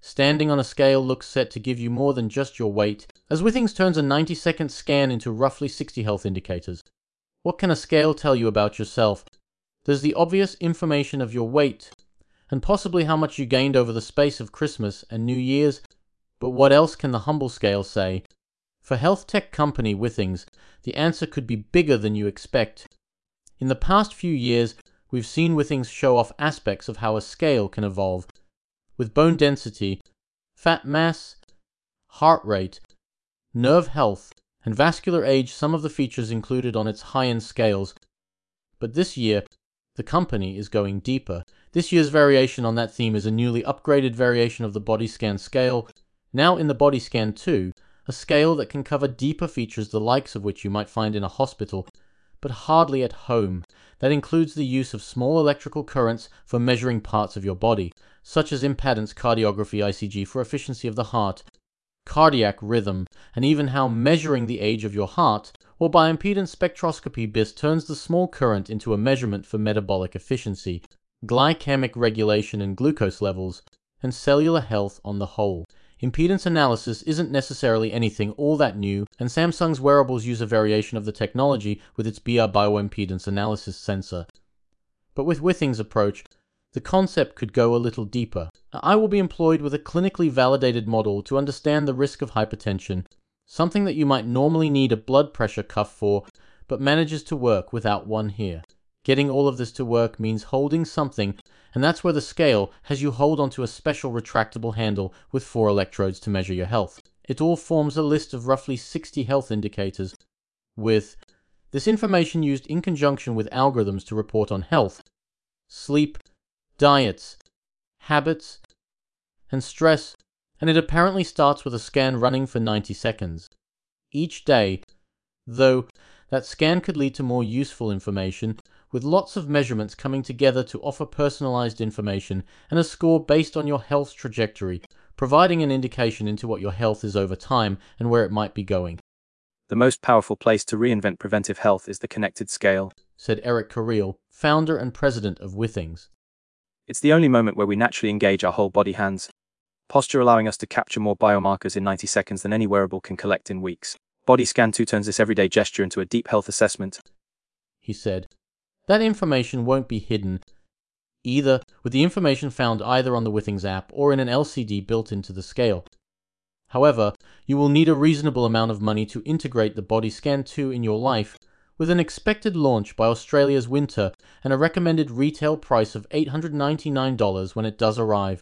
Standing on a scale looks set to give you more than just your weight, as Withings turns a 90-second scan into roughly 60 health indicators. What can a scale tell you about yourself? There's the obvious information of your weight, and possibly how much you gained over the space of Christmas and New Year's, but what else can the humble scale say? For health tech company Withings, the answer could be bigger than you expect. In the past few years, we've seen Withings show off aspects of how a scale can evolve, with bone density, fat mass, heart rate, nerve health, and vascular age some of the features included on its high-end scales. But this year, the company is going deeper. This year's variation on that theme is a newly upgraded variation of the Bodyscan scale, now in the Bodyscan 2, a scale that can cover deeper features the likes of which you might find in a hospital, but hardly at home. That includes the use of small electrical currents for measuring parts of your body, such as impedance cardiography (ICG) for efficiency of the heart, cardiac rhythm, and even how measuring the age of your heart, or bioimpedance spectroscopy BIS, turns the small current into a measurement for metabolic efficiency, glycemic regulation and glucose levels, and cellular health on the whole. Impedance analysis isn't necessarily anything all that new, and Samsung's wearables use a variation of the technology with its BR bioimpedance analysis sensor. But with Withings' approach, the concept could go a little deeper. I will be employed with a clinically validated model to understand the risk of hypertension, something that you might normally need a blood pressure cuff for, but manages to work without one here. Getting all of this to work means holding something, and that's where the scale has you hold onto a special retractable handle with 4 electrodes to measure your health. It all forms a list of roughly 60 health indicators, with this information used in conjunction with algorithms to report on health, sleep, diets, habits, and stress, and it apparently starts with a scan running for 90 seconds. Each day, though, that scan could lead to more useful information, with lots of measurements coming together to offer personalized information and a score based on your health's trajectory, providing an indication into what your health is over time and where it might be going. The most powerful place to reinvent preventive health is the connected scale, said Eric Carril, founder and president of Withings. It's the only moment where we naturally engage our whole body, hands, posture, allowing us to capture more biomarkers in 90 seconds than any wearable can collect in weeks. Bodyscan 2 turns this everyday gesture into a deep health assessment, he said. That information won't be hidden either, with the information found either on the Withings app or in an LCD built into the scale. However, you will need a reasonable amount of money to integrate the Bodyscan 2 in your life, with an expected launch by Australia's winter and a recommended retail price of $899 when it does arrive.